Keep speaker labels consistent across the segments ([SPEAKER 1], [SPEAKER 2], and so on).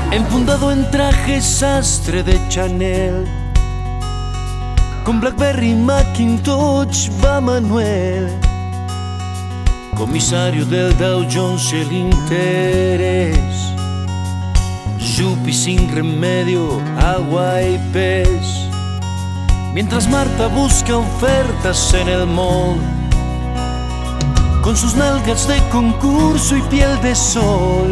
[SPEAKER 1] Enfundado en traje sastre de Chanel, con Blackberry Macintosh va Manuel, comisario del Dow Jones y el interés. Yupi sin remedio, agua y pez, mientras Marta busca ofertas en el mall, con sus nalgas de concurso y piel de sol,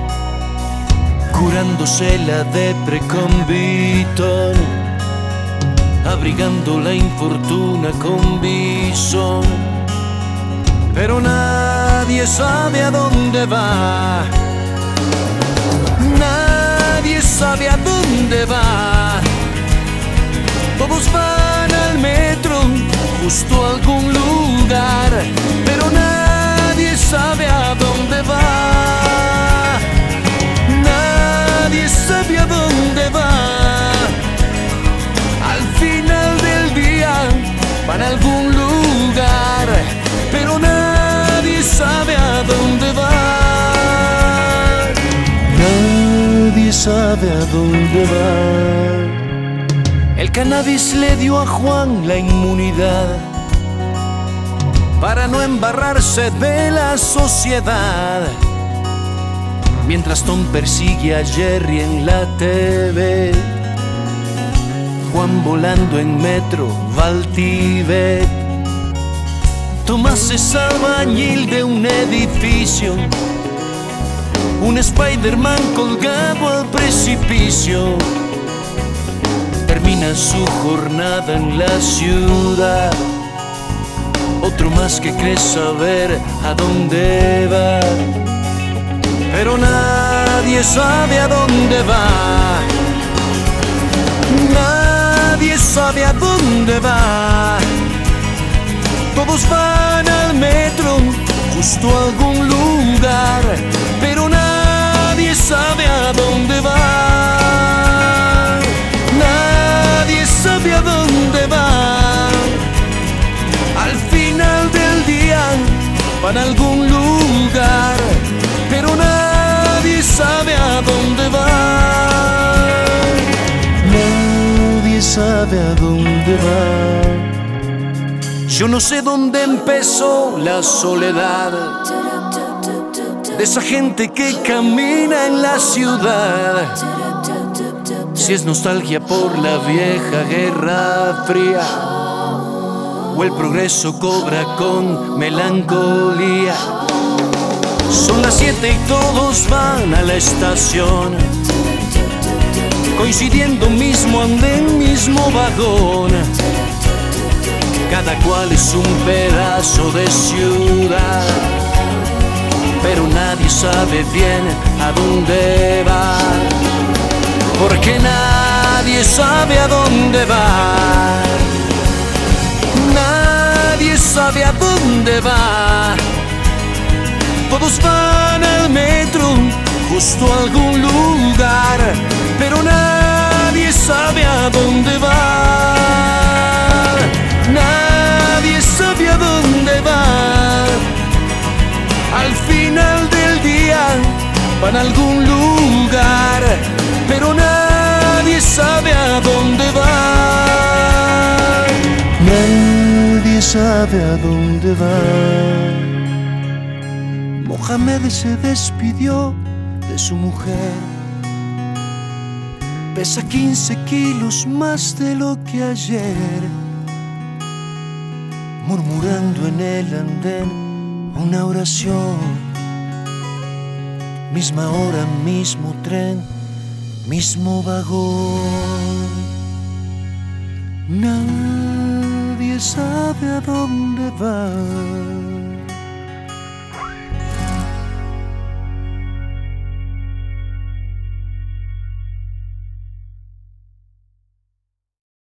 [SPEAKER 1] curándose la depre con Vuitton, abrigando la infortuna con Bison. Pero nadie sabe a dónde va, nadie sabe a dónde va. Todos van al metro, justo a algún lugar, pero nadie sabe a dónde va. Nadie sabe a dónde va. Al final del día van a algún lugar, pero nadie sabe a dónde va. Nadie sabe a dónde va. El cannabis le dio a Juan la inmunidad para no embarrarse de la sociedad, mientras Tom persigue a Jerry en la TV. Juan volando en metro va al Tíbet. Tomás es albañil de un edificio, un Spider-Man colgado al precipicio. Termina su jornada en la ciudad, otro más que cree saber a dónde va, pero nadie sabe a dónde va. Nadie sabe a dónde va. Todos van al metro, justo a algún lugar, pero nadie sabe a dónde va. Nadie sabe a dónde va. Al final del día van a algún lugar, pero nadie sabe a dónde va. Nadie sabe a dónde va. Yo no sé dónde empezó la soledad de esa gente que camina en la ciudad. Si es nostalgia por la vieja Guerra Fría, o el progreso cobra con melancolía. Son las 7 y todos van a la estación, coincidiendo mismo andén, mismo vagón. Cada cual es un pedazo de ciudad, pero nadie sabe bien a dónde va, porque nadie sabe a dónde va. Nadie sabe a dónde va. Todos van al metro, justo a algún lugar, pero nadie sabe a dónde va. Nadie sabe a dónde va. Al final del día van a algún lugar, pero nadie sabe a dónde va. Nadie sabe a dónde va. Mohamed se despidió de su mujer. Pesa 15 kilos más de lo que ayer, murmurando en el andén una oración. Misma hora, mismo tren, mismo vagón. Nadie sabe a dónde va.